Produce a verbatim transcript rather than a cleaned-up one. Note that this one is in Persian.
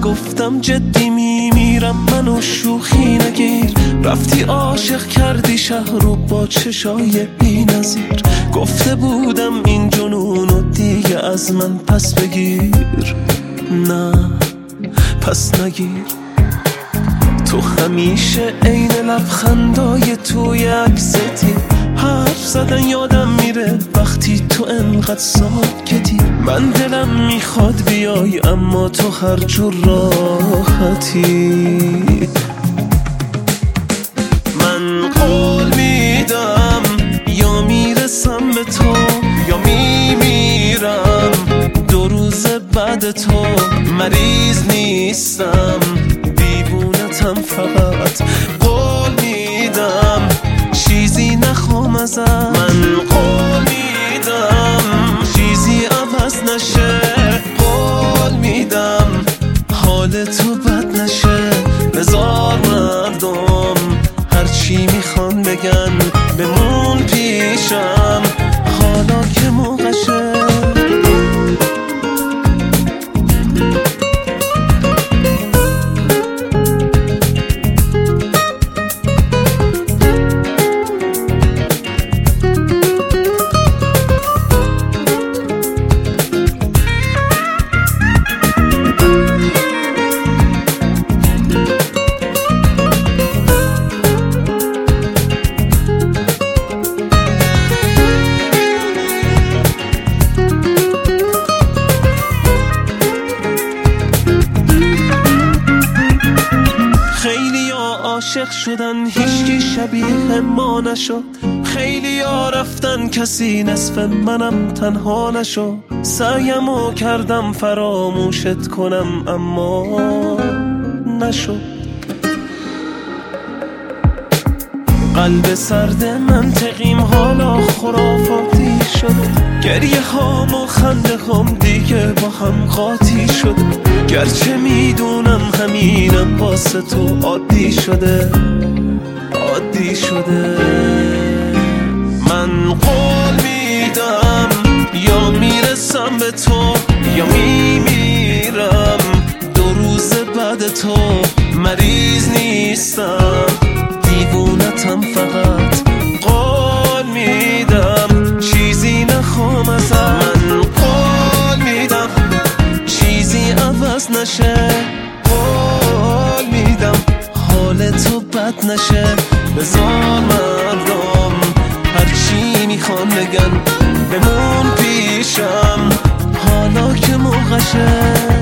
گفتم جدی میمیرم منو شوخی نگیر. رفتی عاشق کردی شهر رو با چشای بی نظیر. گفته بودم این جنونو دیگه از من پس بگیر. نه پس نگیر. تو همیشه عین لبخندای توی عکستی. حرف زدن یادم میره وقتی تو انقدر ساکتی. من دلم میخواد بیای اما تو هر جور راحتی. من قول میدم یا میرسم به تو یا میمیرم. دو روز بعد تو مریض نیستم دیوونتم فقط. قول میدم چیزی نخوام ازم. من قول میدم چیزی عوض نشه. قول میدم حال تو بد نشه. بذار مردم هرچی میخوان بگن بمون پیشم حالا که موقعشه. عاشق شدن هیچکی شبیه ما نشد. خیلی ها رفتن کسی نصف منم تنها نشد. سعیمو کردم فراموشت کنم اما نشد. قلب سرد منطقیم حالا خرافاتی شده. گریه هام و خنده هم دیگه با هم قاطی شده. گرچه میدونم همینم واسه تو عادی شده عادی شده. من قول میدم یا میرسم به تو یا میمیرم. دو روز بعد تو مریض نیستم دیوونتم فقط. قول میدم چیزی نخوام ازم. من قول میدم چیزی عوض نشه. قول میدم حال تو بد نشه. بذار مردم هرچی میخوان بگن بمون پیشم حالا که موقعشه.